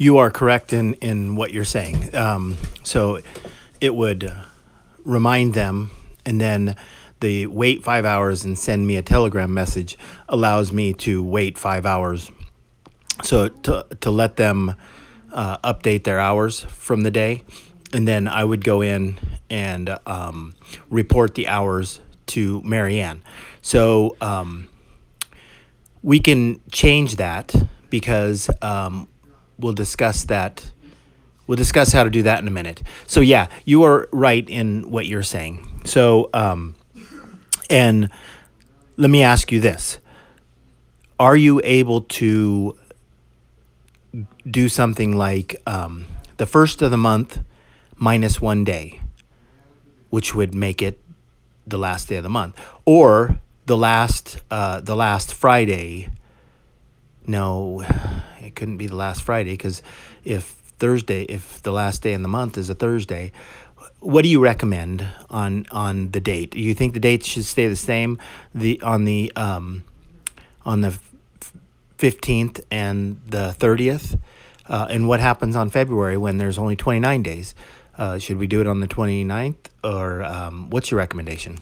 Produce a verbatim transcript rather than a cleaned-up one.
You are correct in, in what you're saying. Um, so it would remind them, and then the wait five hours and send me a Telegram message allows me to wait five hours. So to, to let them uh, update their hours from the day. And then I would go in and um, report the hours to Marianne. So um, we can change that because um, we'll discuss that. We'll discuss how to do that in a minute. So yeah, you are right in what you're saying. So um, and let me ask you this: are you able to do something like um, the first of the month minus one day, which would make it the last day of the month, or the last uh, the last Friday? No, it couldn't be the last Friday because if Thursday, if the last day in the month is a Thursday, what do you recommend on on the date? Do you think the date should stay the same? The on the um, on the fifteenth and the thirtieth, uh, and what happens on February when there's only twenty-nine days? Uh, should we do it on the twenty-ninth, or um, what's your recommendation?